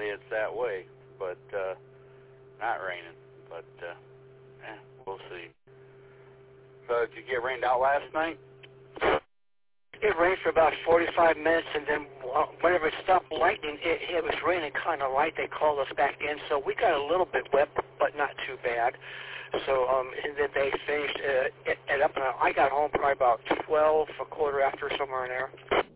it's that way, but not raining. But we'll see. So did you get rained out last night? It rained for about 45 minutes, and then whenever it stopped lightning, it was raining kind of light. They called us back in, so we got a little bit wet, but not too bad. So and then they finished it up, and I got home probably about 12, a quarter after, somewhere in there.